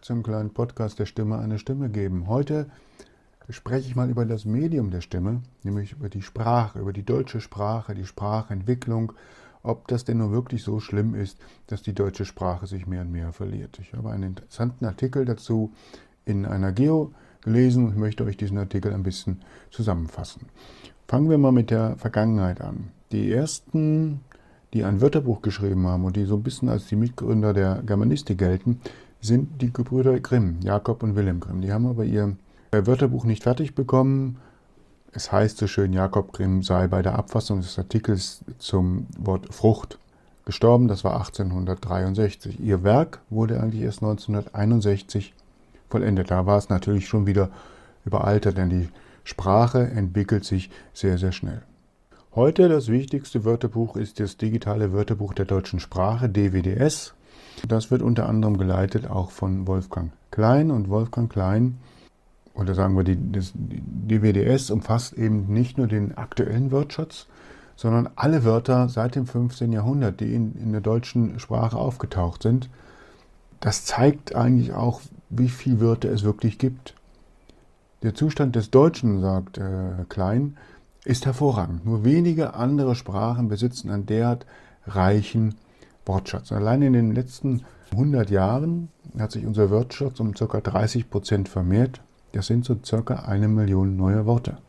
zum kleinen Podcast der Stimme eine Stimme geben. Heute spreche ich mal über das Medium der Stimme, nämlich über die Sprache, über die deutsche Sprache, die Sprachentwicklung, ob das denn nur wirklich so schlimm ist, dass die deutsche Sprache sich mehr und mehr verliert. Ich habe einen interessanten Artikel dazu in einer Geo gelesen und möchte euch diesen Artikel ein bisschen zusammenfassen. Fangen wir mal mit der Vergangenheit an. Die ersten, die ein Wörterbuch geschrieben haben und die so ein bisschen als die Mitgründer der Germanistik gelten, sind die Gebrüder Grimm, Jakob und Wilhelm Grimm. Die haben aber ihr Wörterbuch nicht fertig bekommen. Es heißt so schön, Jakob Grimm sei bei der Abfassung des Artikels zum Wort Frucht gestorben. Das war 1863. Ihr Werk wurde eigentlich erst 1961 vollendet. Da war es natürlich schon wieder überaltert, denn die Sprache entwickelt sich sehr, sehr schnell. Heute das wichtigste Wörterbuch ist das digitale Wörterbuch der deutschen Sprache, DWDS. Das wird unter anderem geleitet auch von Wolfgang Klein. Und Wolfgang Klein, oder sagen wir, das DWDS umfasst eben nicht nur den aktuellen Wortschatz, sondern alle Wörter seit dem 15. Jahrhundert, die in der deutschen Sprache aufgetaucht sind. Das zeigt eigentlich auch, wie viele Wörter es wirklich gibt. Der Zustand des Deutschen, sagt Klein, ist hervorragend. Nur wenige andere Sprachen besitzen einen derart reichen Wortschatz. Allein in den letzten 100 Jahren hat sich unser Wortschatz um ca. 30% vermehrt. Das sind so ca. 1 Million neue Worte.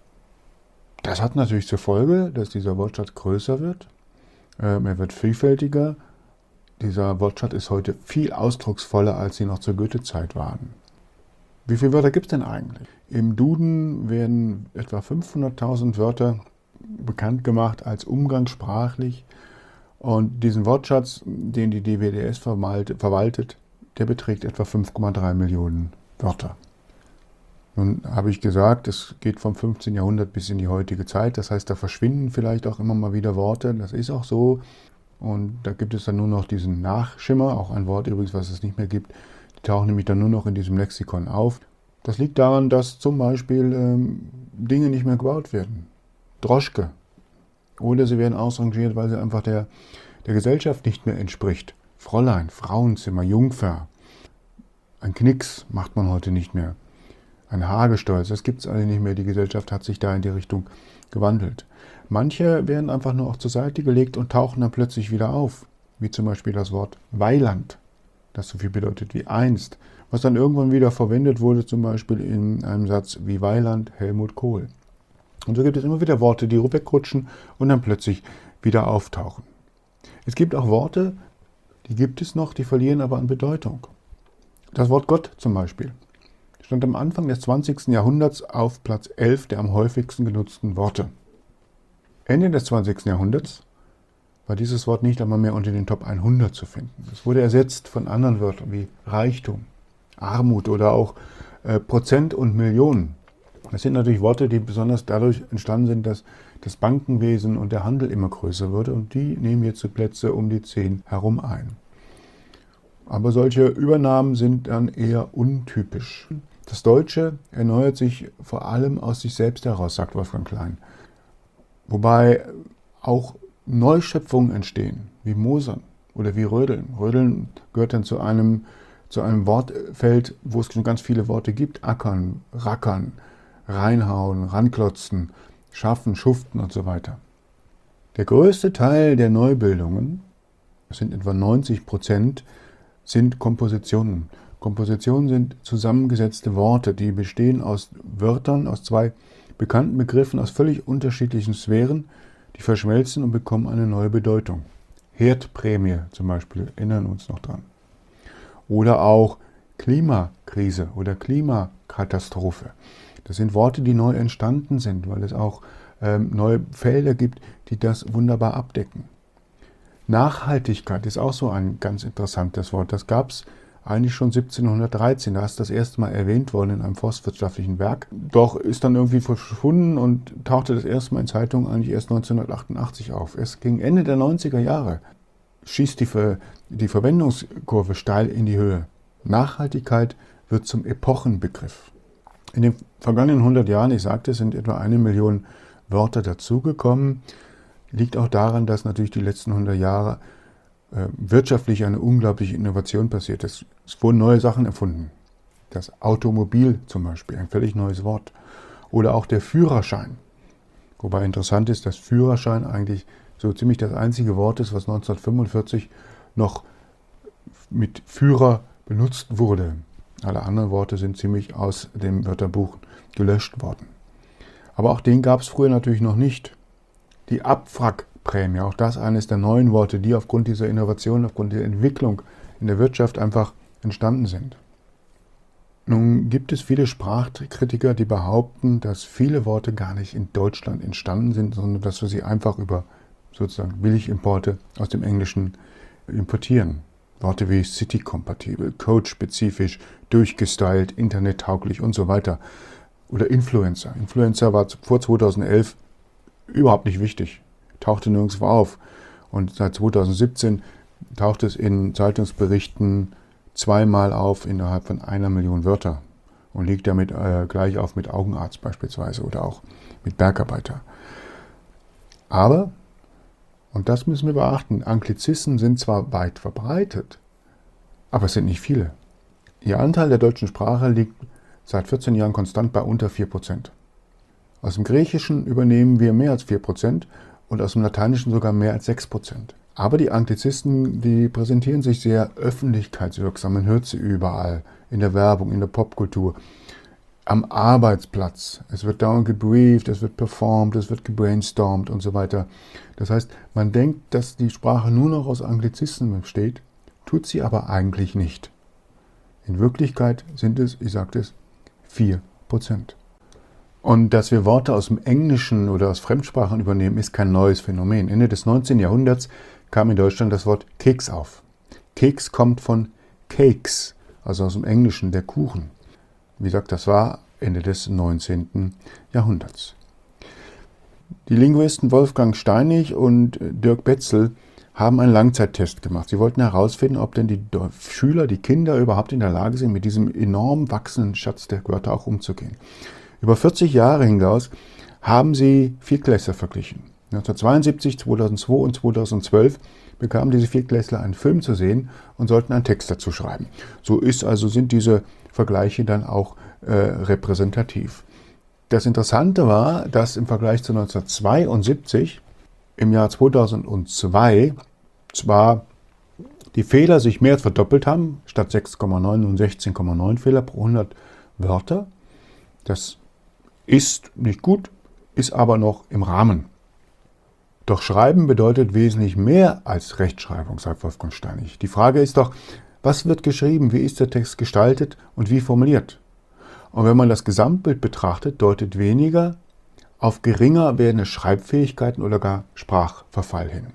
Das hat natürlich zur Folge, dass dieser Wortschatz größer wird. Er wird vielfältiger. Dieser Wortschatz ist heute viel ausdrucksvoller, als sie noch zur Goethe-Zeit waren. Wie viele Wörter gibt es denn eigentlich? Im Duden werden etwa 500.000 Wörter bekannt gemacht als umgangssprachlich. Und diesen Wortschatz, den die DWDS verwaltet, der beträgt etwa 5,3 Millionen Wörter. Nun habe ich gesagt, es geht vom 15. Jahrhundert bis in die heutige Zeit. Das heißt, da verschwinden vielleicht auch immer mal wieder Worte. Das ist auch so. Und da gibt es dann nur noch diesen Nachschimmer, auch ein Wort übrigens, was es nicht mehr gibt. Die tauchen nämlich dann nur noch in diesem Lexikon auf. Das liegt daran, dass zum Beispiel Dinge nicht mehr gebaut werden. Droschke. Oder sie werden ausrangiert, weil sie einfach der Gesellschaft nicht mehr entspricht. Fräulein, Frauenzimmer, Jungfer. Ein Knicks macht man heute nicht mehr. Ein Hagestolz, das gibt es alle nicht mehr. Die Gesellschaft hat sich da in die Richtung gewandelt. Manche werden einfach nur auch zur Seite gelegt und tauchen dann plötzlich wieder auf. Wie zum Beispiel das Wort Weiland, das so viel bedeutet wie einst. Was dann irgendwann wieder verwendet wurde, zum Beispiel in einem Satz wie Weiland, Helmut Kohl. Und so gibt es immer wieder Worte, die wegrutschen und dann plötzlich wieder auftauchen. Es gibt auch Worte, die gibt es noch, die verlieren aber an Bedeutung. Das Wort Gott zum Beispiel stand am Anfang des 20. Jahrhunderts auf Platz 11 der am häufigsten genutzten Worte. Ende des 20. Jahrhunderts war dieses Wort nicht einmal mehr unter den Top 100 zu finden. Es wurde ersetzt von anderen Wörtern wie Reichtum, Armut oder auch Prozent und Millionen. Das sind natürlich Worte, die besonders dadurch entstanden sind, dass das Bankenwesen und der Handel immer größer wurde und die nehmen jetzt so Plätze um die 10 herum ein. Aber solche Übernahmen sind dann eher untypisch. Das Deutsche erneuert sich vor allem aus sich selbst heraus, sagt Wolfgang Klein. Wobei auch Neuschöpfungen entstehen, wie Mosern oder wie Rödeln. Rödeln gehört dann zu einem Wortfeld, wo es schon ganz viele Worte gibt. Ackern, rackern, reinhauen, ranklotzen, schaffen, schuften und so weiter. Der größte Teil der Neubildungen, das sind etwa 90%, sind Kompositionen. Kompositionen sind zusammengesetzte Worte, die bestehen aus Wörtern, aus zwei bekannten Begriffen aus völlig unterschiedlichen Sphären, die verschmelzen und bekommen eine neue Bedeutung. Herdprämie zum Beispiel, erinnern uns noch dran. Oder auch Klimakrise oder Klimakatastrophe. Das sind Worte, die neu entstanden sind, weil es auch neue Felder gibt, die das wunderbar abdecken. Nachhaltigkeit ist auch so ein ganz interessantes Wort. Das gab es eigentlich schon 1713. Da ist das erste Mal erwähnt worden in einem forstwirtschaftlichen Werk. Doch ist dann irgendwie verschwunden und tauchte das erste Mal in Zeitungen eigentlich erst 1988 auf. Erst gegen Ende der 90er Jahre schießt die Verwendungskurve steil in die Höhe. Nachhaltigkeit wird zum Epochenbegriff. In den vergangenen 100 Jahren, ich sagte, sind etwa 1 Million Wörter dazugekommen. Liegt auch daran, dass natürlich die letzten 100 Jahre wirtschaftlich eine unglaubliche Innovation passiert ist. Es wurden neue Sachen erfunden. Das Automobil zum Beispiel, ein völlig neues Wort. Oder auch der Führerschein. Wobei interessant ist, dass Führerschein eigentlich so ziemlich das einzige Wort ist, was 1945 noch mit Führer benutzt wurde. Alle anderen Worte sind ziemlich aus dem Wörterbuch gelöscht worden. Aber auch den gab es früher natürlich noch nicht. Die Abwrackprämie, auch das eines der neuen Worte, die aufgrund dieser Innovation, aufgrund der Entwicklung in der Wirtschaft einfach entstanden sind. Nun gibt es viele Sprachkritiker, die behaupten, dass viele Worte gar nicht in Deutschland entstanden sind, sondern dass wir sie einfach über sozusagen Billigimporte aus dem Englischen importieren. Worte wie City-kompatibel, Code-spezifisch, durchgestylt, internettauglich und so weiter. Oder Influencer. Influencer war vor 2011 überhaupt nicht wichtig, tauchte nirgendwo auf. Und seit 2017 taucht es in Zeitungsberichten zweimal auf innerhalb von 1 Million Wörter und liegt damit gleich auf mit Augenarzt beispielsweise oder auch mit Bergarbeiter. Aber, und das müssen wir beachten, Anglizismen sind zwar weit verbreitet, aber es sind nicht viele. Ihr Anteil der deutschen Sprache liegt seit 14 Jahren konstant bei unter 4%. Aus dem Griechischen übernehmen wir mehr als 4% und aus dem Lateinischen sogar mehr als 6%. Aber die Anglizisten, die präsentieren sich sehr öffentlichkeitswirksam, man hört sie überall, in der Werbung, in der Popkultur, am Arbeitsplatz. Es wird dauernd gebrieft, es wird performt, es wird gebrainstormt und so weiter. Das heißt, man denkt, dass die Sprache nur noch aus Anglizisten besteht, tut sie aber eigentlich nicht. In Wirklichkeit sind es, ich sagte es, 4%. Und dass wir Worte aus dem Englischen oder aus Fremdsprachen übernehmen, ist kein neues Phänomen. Ende des 19. Jahrhunderts kam in Deutschland das Wort Keks auf. Keks kommt von Cakes, also aus dem Englischen, der Kuchen. Wie gesagt, das war Ende des 19. Jahrhunderts. Die Linguisten Wolfgang Steinig und Dirk Betzel haben einen Langzeittest gemacht. Sie wollten herausfinden, ob denn die Schüler, die Kinder überhaupt in der Lage sind, mit diesem enorm wachsenden Schatz der Wörter auch umzugehen. Über 40 Jahre hinaus haben sie Viertklässler verglichen. 1972, 2002 und 2012 bekamen diese Viertklässler einen Film zu sehen und sollten einen Text dazu schreiben. Sind diese Vergleiche dann auch repräsentativ. Das Interessante war, dass im Vergleich zu 1972 im Jahr 2002 zwar die Fehler sich mehr als verdoppelt haben, statt 6,9 und 16,9 Fehler pro 100 Wörter. Das ist nicht gut, ist aber noch im Rahmen. Doch Schreiben bedeutet wesentlich mehr als Rechtschreibung, sagt Wolfgang Steinig. Die Frage ist doch, was wird geschrieben, wie ist der Text gestaltet und wie formuliert? Und wenn man das Gesamtbild betrachtet, deutet weniger auf geringer werdende Schreibfähigkeiten oder gar Sprachverfall hin.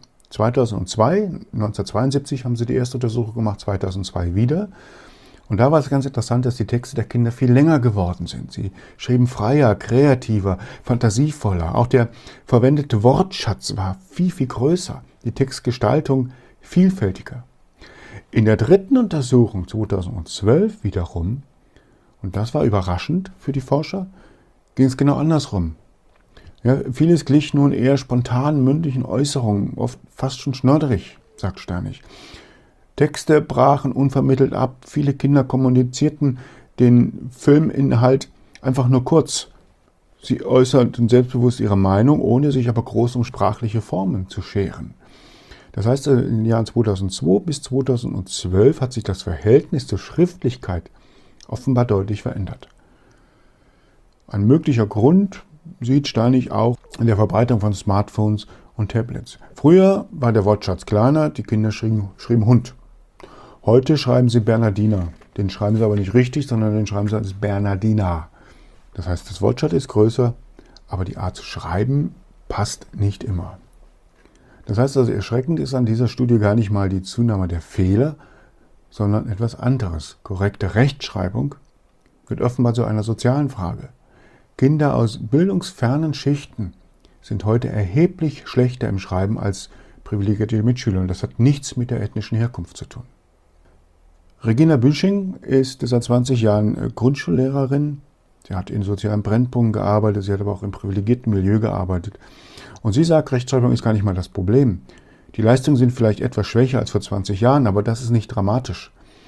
1972 haben sie die erste Untersuchung gemacht, 2002 wieder. Und da war es ganz interessant, dass die Texte der Kinder viel länger geworden sind. Sie schrieben freier, kreativer, fantasievoller. Auch der verwendete Wortschatz war viel, viel größer. Die Textgestaltung vielfältiger. In der dritten Untersuchung 2012 wiederum, und das war überraschend für die Forscher, ging es genau andersrum. Ja, vieles glich nun eher spontanen mündlichen Äußerungen, oft fast schon schnodderig, sagt Steinig. Texte brachen unvermittelt ab, viele Kinder kommunizierten den Filminhalt einfach nur kurz. Sie äußerten selbstbewusst ihre Meinung, ohne sich aber groß um sprachliche Formen zu scheren. Das heißt, in den Jahren 2002 bis 2012 hat sich das Verhältnis zur Schriftlichkeit offenbar deutlich verändert. Ein möglicher Grund sieht Steinig auch in der Verbreitung von Smartphones und Tablets. Früher war der Wortschatz kleiner, die Kinder schrieben Hund. Heute schreiben sie Bernardiner. Den schreiben sie aber nicht richtig, sondern den schreiben sie als Bernardiner. Das heißt, das Wortschatz ist größer, aber die Art zu schreiben passt nicht immer. Das heißt also, erschreckend ist an dieser Studie gar nicht mal die Zunahme der Fehler, sondern etwas anderes. Korrekte Rechtschreibung wird offenbar zu einer sozialen Frage. Kinder aus bildungsfernen Schichten sind heute erheblich schlechter im Schreiben als privilegierte Mitschüler. Und das hat nichts mit der ethnischen Herkunft zu tun. Regina Büsching ist seit 20 Jahren Grundschullehrerin. Sie hat in sozialen Brennpunkten gearbeitet, sie hat aber auch im privilegierten Milieu gearbeitet. Und sie sagt, Rechtschreibung ist gar nicht mal das Problem. Die Leistungen sind vielleicht etwas schwächer als vor 20 Jahren, aber das ist nicht dramatisch.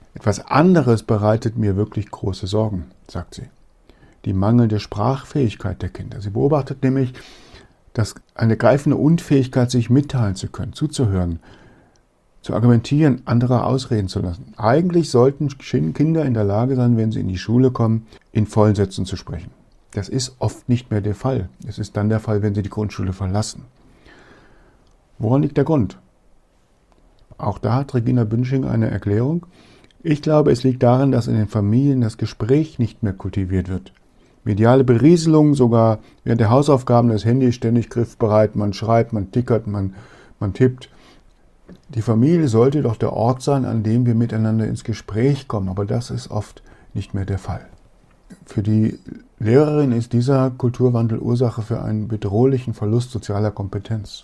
Etwas anderes bereitet mir wirklich große Sorgen, sagt sie. Die mangelnde Sprachfähigkeit der Kinder. Sie beobachtet nämlich, dass eine greifende Unfähigkeit, sich mitteilen zu können, zuzuhören, zu argumentieren, andere ausreden zu lassen. Eigentlich sollten Kinder in der Lage sein, wenn sie in die Schule kommen, in vollen Sätzen zu sprechen. Das ist oft nicht mehr der Fall. Es ist dann der Fall, wenn sie die Grundschule verlassen. Woran liegt der Grund? Auch da hat Regina Bünsching eine Erklärung. Ich glaube, es liegt darin, dass in den Familien das Gespräch nicht mehr kultiviert wird. Mediale Berieselung, sogar während der Hausaufgaben, das Handy ist ständig griffbereit, man schreibt, man tickert, man tippt. Die Familie sollte doch der Ort sein, an dem wir miteinander ins Gespräch kommen, aber das ist oft nicht mehr der Fall. Für die Lehrerin ist dieser Kulturwandel Ursache für einen bedrohlichen Verlust sozialer Kompetenz.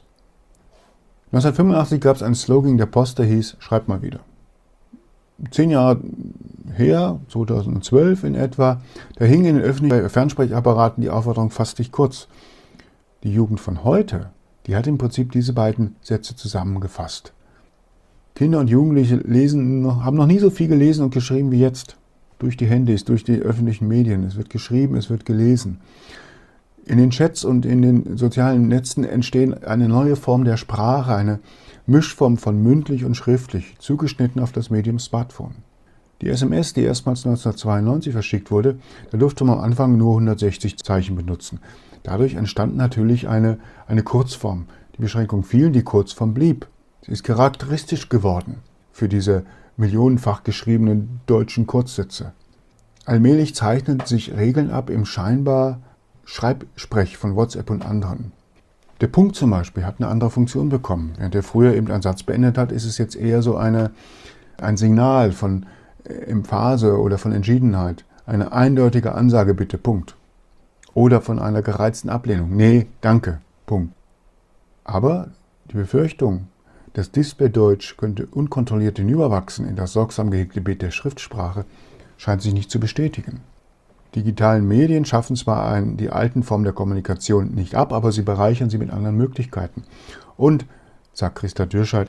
1985 gab es einen Slogan der Post, der hieß, schreibt mal wieder. 10 Jahre her, 2012 in etwa, da hing in den öffentlichen Fernsprechapparaten die Aufforderung, fass dich kurz. Die Jugend von heute, die hat im Prinzip diese beiden Sätze zusammengefasst. Kinder und Jugendliche haben noch nie so viel gelesen und geschrieben wie jetzt. Durch die Handys, durch die öffentlichen Medien. Es wird geschrieben, es wird gelesen. In den Chats und in den sozialen Netzen entstehen eine neue Form der Sprache, eine Mischform von mündlich und schriftlich, zugeschnitten auf das Medium Smartphone. Die SMS, die erstmals 1992 verschickt wurde, da durfte man am Anfang nur 160 Zeichen benutzen. Dadurch entstand natürlich eine Kurzform. Die Beschränkung fiel, die Kurzform blieb. Sie ist charakteristisch geworden für diese millionenfach geschriebenen deutschen Kurzsätze. Allmählich zeichnen sich Regeln ab im scheinbar Schreibsprech von WhatsApp und anderen. Der Punkt zum Beispiel hat eine andere Funktion bekommen. Während er früher eben einen Satz beendet hat, ist es jetzt eher so ein Signal von Emphase oder von Entschiedenheit. Eine eindeutige Ansage, bitte, Punkt. Oder von einer gereizten Ablehnung. Nee, danke, Punkt. Aber die Befürchtung, das Displaydeutsch könnte unkontrolliert hinüberwachsen in das sorgsam gehegte Bild der Schriftsprache, scheint sich nicht zu bestätigen. Digitalen Medien schaffen zwar die alten Formen der Kommunikation nicht ab, aber sie bereichern sie mit anderen Möglichkeiten. Und, sagt Christa Dürscheid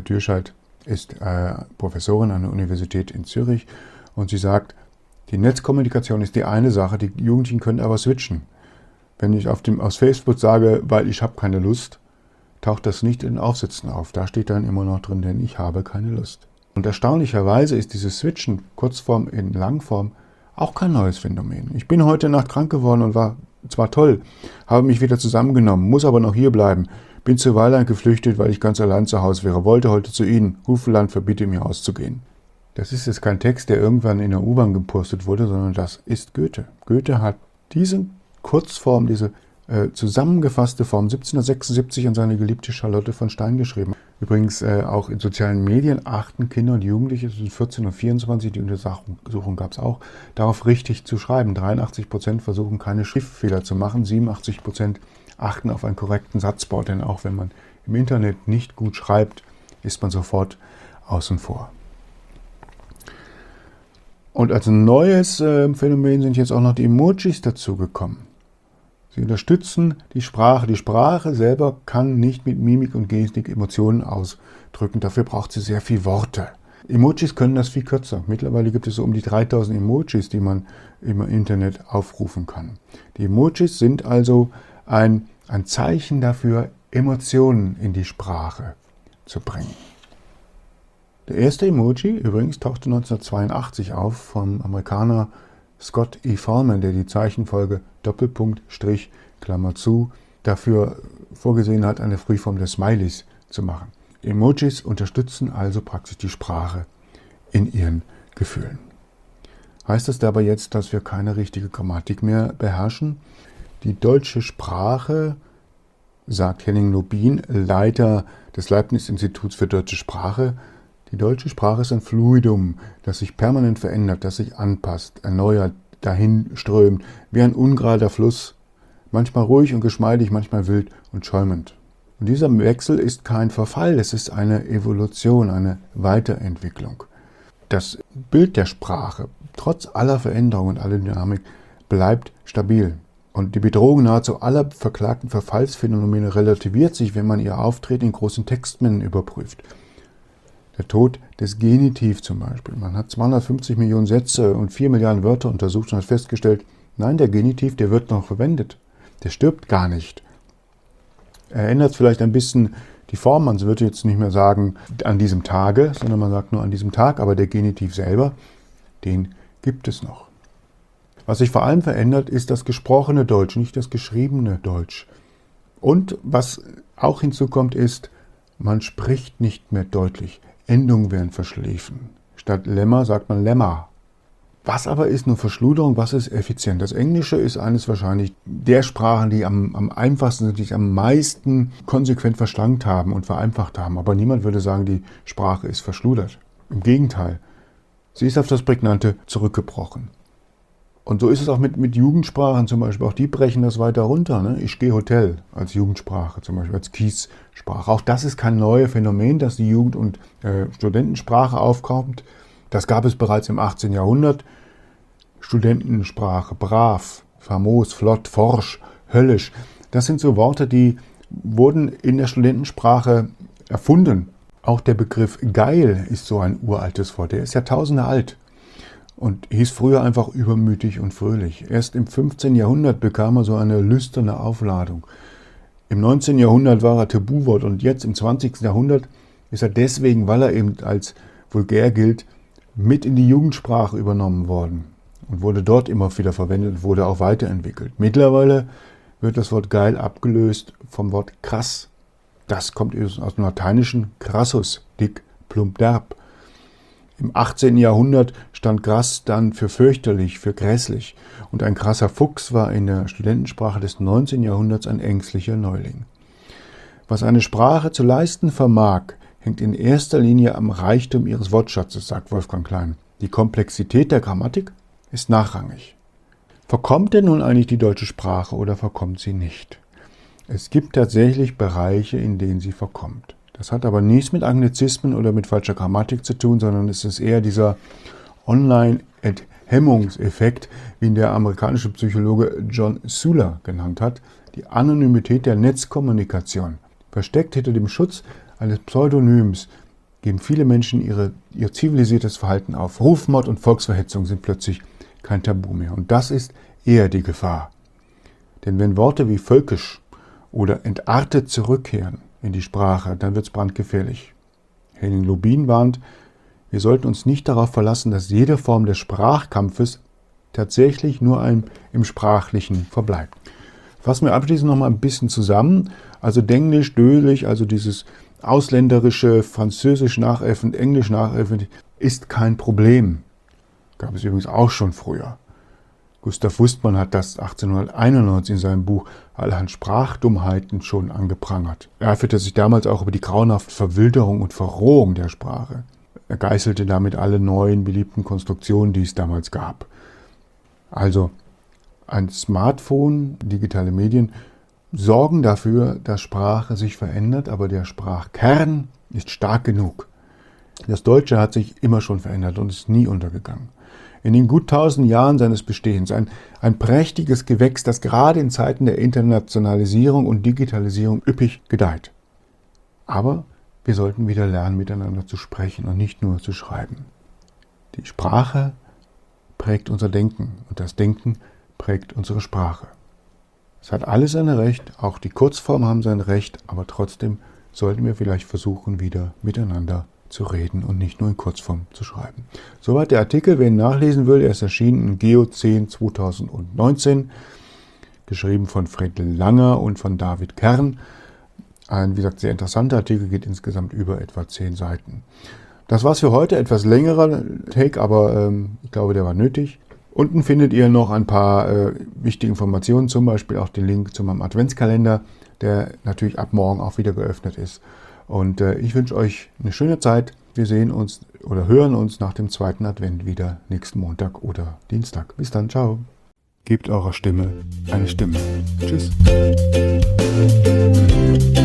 ist Professorin an der Universität in Zürich, und sie sagt, die Netzkommunikation ist die eine Sache, die Jugendlichen können aber switchen. Wenn ich aus Facebook sage, weil ich habe keine Lust, taucht das nicht in den Aufsätzen auf. Da steht dann immer noch drin, denn ich habe keine Lust. Und erstaunlicherweise ist dieses Switchen, Kurzform in Langform, auch kein neues Phänomen. Ich bin heute Nacht krank geworden und war zwar toll, habe mich wieder zusammengenommen, muss aber noch hier bleiben. Bin zu Weiland geflüchtet, weil ich ganz allein zu Hause wäre, wollte heute zu Ihnen. Hufeland verbietet mir auszugehen. Das ist jetzt kein Text, der irgendwann in der U-Bahn gepostet wurde, sondern das ist Goethe. Goethe hat diese Kurzform, diese zusammengefasste Form 1776 an seine geliebte Charlotte von Stein geschrieben. Übrigens auch in sozialen Medien achten Kinder und Jugendliche, das sind 14 und 24, die Untersuchung gab es auch, darauf richtig zu schreiben. 83% versuchen keine Schriftfehler zu machen, 87% achten auf einen korrekten Satzbau, denn auch wenn man im Internet nicht gut schreibt, ist man sofort außen vor. Und als neues Phänomen sind jetzt auch noch die Emojis dazugekommen. Sie unterstützen die Sprache. Die Sprache selber kann nicht mit Mimik und Gestik Emotionen ausdrücken. Dafür braucht sie sehr viel Worte. Emojis können das viel kürzer. Mittlerweile gibt es so um die 3000 Emojis, die man im Internet aufrufen kann. Die Emojis sind also ein Zeichen dafür, Emotionen in die Sprache zu bringen. Der erste Emoji übrigens tauchte 1982 auf vom Amerikaner Scott E. Fallman, der die Zeichenfolge Doppelpunkt, Strich, Klammer zu, dafür vorgesehen hat, eine Frühform der Smileys zu machen. Emojis unterstützen also praktisch die Sprache in ihren Gefühlen. Heißt das dabei jetzt, dass wir keine richtige Grammatik mehr beherrschen? Die deutsche Sprache, sagt Henning Lubin, Leiter des Leibniz-Instituts für deutsche Sprache, die deutsche Sprache ist ein Fluidum, das sich permanent verändert, das sich anpasst, erneuert, dahin strömt, wie ein ungerader Fluss, manchmal ruhig und geschmeidig, manchmal wild und schäumend. Und dieser Wechsel ist kein Verfall, es ist eine Evolution, eine Weiterentwicklung. Das Bild der Sprache, trotz aller Veränderungen und aller Dynamik, bleibt stabil. Und die Bedrohung nahezu aller verklagten Verfallsphänomene relativiert sich, wenn man ihr Auftreten in großen Textmengen überprüft. Der Tod des Genitiv zum Beispiel. Man hat 250 Millionen Sätze und 4 Milliarden Wörter untersucht und hat festgestellt, nein, der Genitiv, der wird noch verwendet. Der stirbt gar nicht. Er ändert vielleicht ein bisschen die Form. Man würde jetzt nicht mehr sagen an diesem Tage, sondern man sagt nur an diesem Tag. Aber der Genitiv selber, den gibt es noch. Was sich vor allem verändert, ist das gesprochene Deutsch, nicht das geschriebene Deutsch. Und was auch hinzukommt, ist, man spricht nicht mehr deutlich. Endungen werden verschliffen. Statt Lemma sagt man Lemma. Was aber ist nur Verschluderung, was ist effizient? Das Englische ist eines wahrscheinlich der Sprachen, die am einfachsten sind, die sich am meisten konsequent verschlankt haben und vereinfacht haben. Aber niemand würde sagen, die Sprache ist verschludert. Im Gegenteil, sie ist auf das Prägnante zurückgebrochen. Und so ist es auch mit Jugendsprachen zum Beispiel. Auch die brechen das weiter runter. Ne? Ich gehe Hotel als Jugendsprache, zum Beispiel als Kiessprache. Auch das ist kein neues Phänomen, dass die Jugend- und Studentensprache aufkommt. Das gab es bereits im 18. Jahrhundert. Studentensprache, brav, famos, flott, forsch, höllisch. Das sind so Worte, die wurden in der Studentensprache erfunden. Auch der Begriff geil ist so ein uraltes Wort. Der ist Jahrtausende alt und hieß früher einfach übermütig und fröhlich. Erst im 15. Jahrhundert bekam er so eine lüsterne Aufladung. Im 19. Jahrhundert war er Tabuwort und jetzt im 20. Jahrhundert ist er deswegen, weil er eben als vulgär gilt, mit in die Jugendsprache übernommen worden und wurde dort immer wieder verwendet und wurde auch weiterentwickelt. Mittlerweile wird das Wort geil abgelöst vom Wort krass. Das kommt aus dem Lateinischen crassus, dick, plump, derb. Im 18. Jahrhundert stand krass dann für fürchterlich, für grässlich. Und ein krasser Fuchs war in der Studentensprache des 19. Jahrhunderts ein ängstlicher Neuling. Was eine Sprache zu leisten vermag, hängt in erster Linie am Reichtum ihres Wortschatzes, sagt Wolfgang Klein. Die Komplexität der Grammatik ist nachrangig. Verkommt denn nun eigentlich die deutsche Sprache oder verkommt sie nicht? Es gibt tatsächlich Bereiche, in denen sie verkommt. Das hat aber nichts mit Anglizismen oder mit falscher Grammatik zu tun, sondern es ist eher dieser Online-Hemmungseffekt, wie ihn der amerikanische Psychologe John Suller genannt hat, die Anonymität der Netzkommunikation. Versteckt hinter dem Schutz eines Pseudonyms geben viele Menschen ihr zivilisiertes Verhalten auf. Rufmord und Volksverhetzung sind plötzlich kein Tabu mehr. Und das ist eher die Gefahr. Denn wenn Worte wie völkisch oder entartet zurückkehren in die Sprache, dann wird es brandgefährlich. Henning Lubin warnt, wir sollten uns nicht darauf verlassen, dass jede Form des Sprachkampfes tatsächlich nur im Sprachlichen verbleibt. Fassen wir abschließend noch mal ein bisschen zusammen. Also Denglisch, Dölisch, also dieses ausländerische, Französisch nachäffend, Englisch nachäffend, ist kein Problem. Gab es übrigens auch schon früher. Gustav Wustmann hat das 1891 in seinem Buch Allerhand Sprachdummheiten schon angeprangert. Er eiferte sich damals auch über die grauenhafte Verwilderung und Verrohung der Sprache. Er geißelte damit alle neuen, beliebten Konstruktionen, die es damals gab. Also ein Smartphone, digitale Medien, sorgen dafür, dass Sprache sich verändert, aber der Sprachkern ist stark genug. Das Deutsche hat sich immer schon verändert und ist nie untergegangen. In den gut 1000 Jahren seines Bestehens ein prächtiges Gewächs, das gerade in Zeiten der Internationalisierung und Digitalisierung üppig gedeiht. Aber wir sollten wieder lernen, miteinander zu sprechen und nicht nur zu schreiben. Die Sprache prägt unser Denken und das Denken prägt unsere Sprache. Es hat alles sein Recht, auch die Kurzformen haben sein Recht, aber trotzdem sollten wir vielleicht versuchen, wieder miteinander zu reden und nicht nur in Kurzform zu schreiben. Soweit der Artikel, wer ihn nachlesen will, er ist erschienen in Geo 10 2019, geschrieben von Fred Langer und von David Kern. Ein, wie gesagt, sehr interessanter Artikel, geht insgesamt über etwa 10 Seiten. Das war's für heute, etwas längerer Take, aber ich glaube, der war nötig. Unten findet ihr noch ein paar wichtige Informationen, zum Beispiel auch den Link zu meinem Adventskalender, der natürlich ab morgen auch wieder geöffnet ist. Und ich wünsche euch eine schöne Zeit. Wir sehen uns oder hören uns nach dem zweiten Advent wieder nächsten Montag oder Dienstag. Bis dann, ciao. Gebt eurer Stimme eine Stimme. Tschüss.